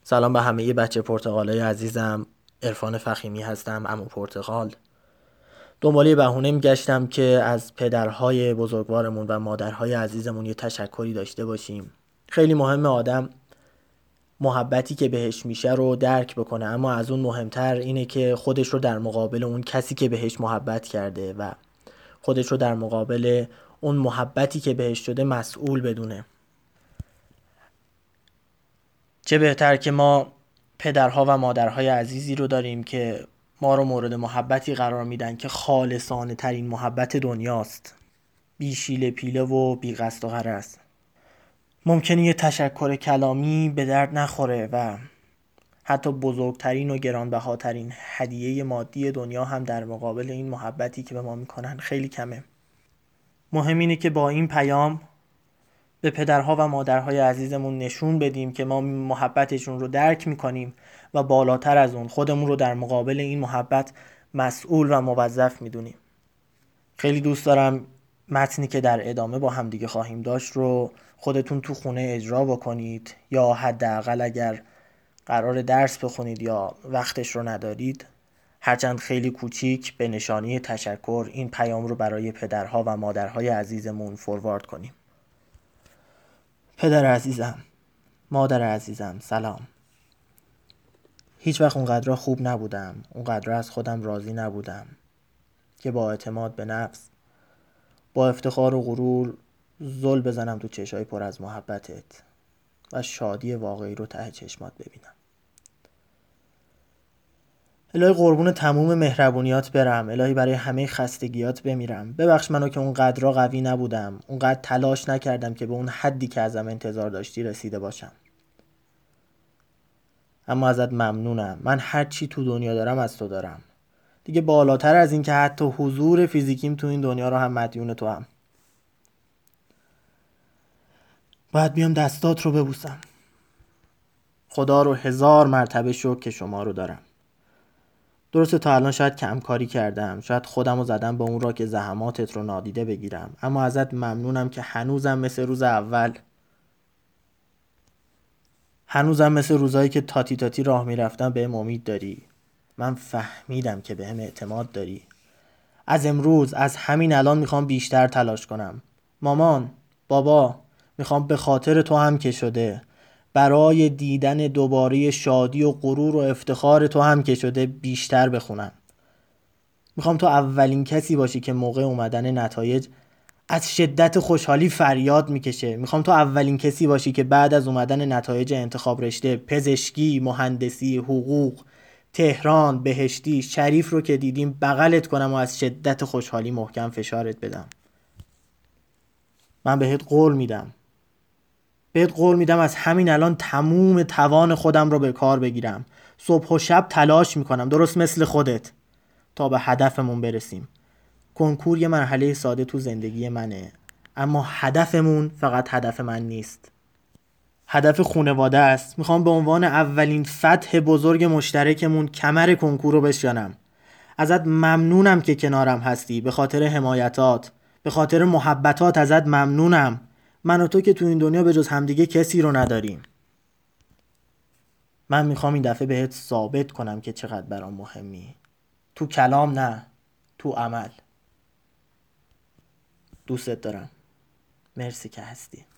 سلام به همه بچه پرتغالای عزیزم. عرفان فخیمی هستم، عمو پرتغال. دنباله بهونه میگشتم که از پدرهای بزرگوارمون و مادرهای عزیزمون یه تشکری داشته باشیم. خیلی مهمه آدم محبتی که بهش میشه رو درک بکنه، اما از اون مهمتر اینه که خودش رو در مقابل اون کسی که بهش محبت کرده و خودش رو در مقابل اون محبتی که بهش شده مسئول بدونه. چه بهتر که ما پدرها و مادرهای عزیزی رو داریم که ما رو مورد محبتی قرار میدن که خالصانه ترین محبت دنیاست، بی شیله پیله و بی قصد و غرض. ممکنه یه تشکر کلامی به درد نخوره و حتی بزرگترین و گرانبهاترین هدیه مادی دنیا هم در مقابل این محبتی که به ما میکنن خیلی کمه. مهم اینه که با این پیام به پدرها و مادرهای عزیزمون نشون بدیم که ما محبتشون رو درک میکنیم و بالاتر از اون خودمون رو در مقابل این محبت مسئول و موظف میدونیم. خیلی دوست دارم متنی که در ادامه با هم دیگه خواهیم داشت رو خودتون تو خونه اجرا بکنید، یا حداقل اگر قرار درس بخونید یا وقتش رو ندارید، هرچند خیلی کوچیک به نشانی تشکر این پیام رو برای پدرها و مادرهای عزیزمون فوروارد کنیم. پدر عزیزم، مادر عزیزم، سلام. هیچ وقت اونقدر خوب نبودم، اونقدر از خودم راضی نبودم که با اعتماد به نفس، با افتخار و غرور زل بزنم تو چشای پر از محبتت و شادی واقعی رو ته چشمات ببینم. الهی قربون تموم مهربونیات برم، الهی برای همه خستگیات بمیرم. ببخش منو که اونقدر قوی نبودم، اونقدر تلاش نکردم که به اون حدی که ازم انتظار داشتی رسیده باشم. اما ازت ممنونم. من هر چی تو دنیا دارم از تو دارم. دیگه بالاتر از این که حتی حضور فیزیکیم تو این دنیا رو هم مدیون تو هم. باید بیام دستات رو ببوسم. خدا رو 1000 مرتبه شکر که شما رو دارم. درسته تا الان شاید کم کاری کردم، شاید خودم رو زدم به اون را که زحماتت رو نادیده بگیرم، اما ازت ممنونم که هنوزم مثل روز اول، هنوزم مثل روزایی که تاتی تاتی راه میرفتم بهم امید داری. من فهمیدم که بهم اعتماد داری. از امروز، از همین الان میخوام بیشتر تلاش کنم. مامان، بابا، میخوام به خاطر تو هم که شده، برای دیدن دوباره شادی و غرور و افتخار تو هم که شده بیشتر بخونم. میخوام تو اولین کسی باشی که موقع اومدن نتایج از شدت خوشحالی فریاد میکشه. میخوام تو اولین کسی باشی که بعد از اومدن نتایج انتخاب رشته پزشکی، مهندسی، حقوق، تهران، بهشتی، شریف رو که دیدیم بغلت کنم و از شدت خوشحالی محکم فشارت بدم. من بهت قول میدم. بهت قول میدم از همین الان تموم توان خودم رو به کار بگیرم. صبح و شب تلاش میکنم، درست مثل خودت، تا به هدفمون برسیم. کنکور یه مرحله ساده تو زندگی منه، اما هدفمون فقط هدف من نیست. هدف خانواده است. میخوام به عنوان اولین فتح بزرگ مشترکمون کمر کنکور رو بشکنم. ازت ممنونم که کنارم هستی، به خاطر حمایتات، به خاطر محبتات ازت ممنونم. من و تو که تو این دنیا به جز همدیگه کسی رو نداریم. من میخوام این دفعه بهت ثابت کنم که چقدر برام مهمی. تو کلام نه، تو عمل. دوستت دارم. مرسی که هستی.